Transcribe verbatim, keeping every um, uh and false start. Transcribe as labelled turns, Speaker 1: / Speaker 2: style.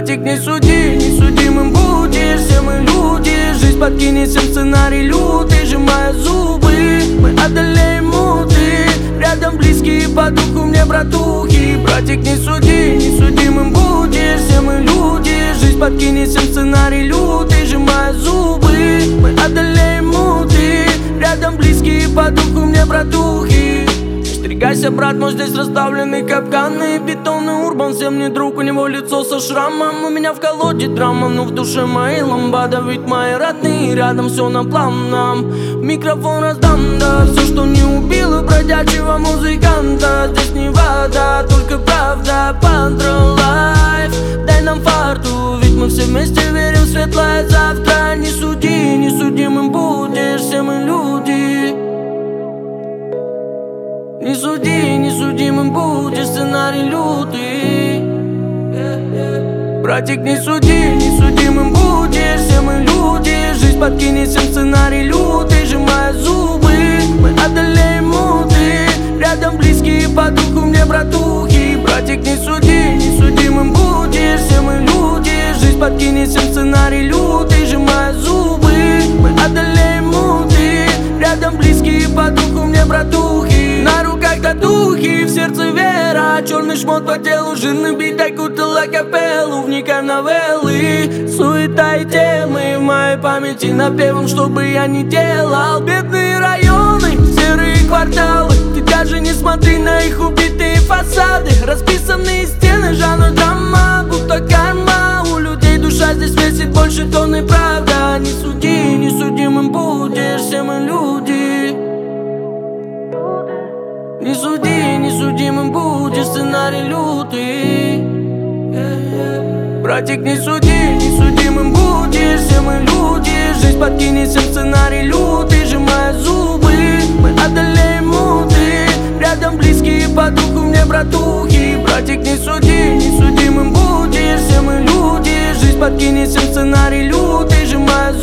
Speaker 1: Братик, не суди, несудимым будешь. Все мы люди, жизнь подкинет всем сценарий лютый. Сжимая зубы, мы одолеем муты. Рядом близкие по духу мне братухи. Братик, не суди, несудимым будешь. Все мы люди, жизнь подкинет всем сценарий лютый. Сжимая зубы, мы одолеем муты. Рядом близкие по духу мне братухи. Остерегайся, брат, но здесь расставлены капканы. Бетонный урбан, всем не друг, у него лицо со шрамом. У меня в колоде драма, но в душе мои ламбада. Ведь мои родные рядом, все на плавном. Микрофон раздам, да, все, что не убило бродячего музыканта. Здесь не вода, только правда, Пантро лайф. Дай нам фарту, ведь мы все вместе верим в светлое завтра. Не суди, несудимым будешь, все мы люди. Не суди, несудимым будешь, сценарий лютый. Братик, не суди, несудимым будешь. Все мы люди, жизнь подкинет всем сценарий лютый. Сжимая зубы, мы одолеем муты. Рядом близкие по духу мне братухи. Братик, не суди, несудимым будешь. Все мы люди, жизнь подкинет всем сценарий лютый. Сжимая зубы, мы одолеем муты. Рядом близкие по духу мне братухи. На руках татухи, в сердце вера. Черный шмот по телу, жирный бит, окутала капеллу. Вникай в новеллы, суета и темы в моей памяти напевом, что бы я ни делал. Бедные районы, серые кварталы. Ты даже не смотри на их убитые фасады. Расписанные стены, жанр драма, будто карма. У людей душа здесь весит больше тонны, правда. Не суди, несудимым будешь, все мы люди. Не суди, несудимым будешь, сценарий лютый. Братик, не суди, несудимым будешь. Все мы люди, жизнь подкинет всем сценарий лютый. Сжимая зубы, мы одолеем муты. Рядом близкие по духу мне братухи. Братик, не суди, несудимым будешь. Все мы люди, жизнь подкинет всем сценарий лютый. Сжимая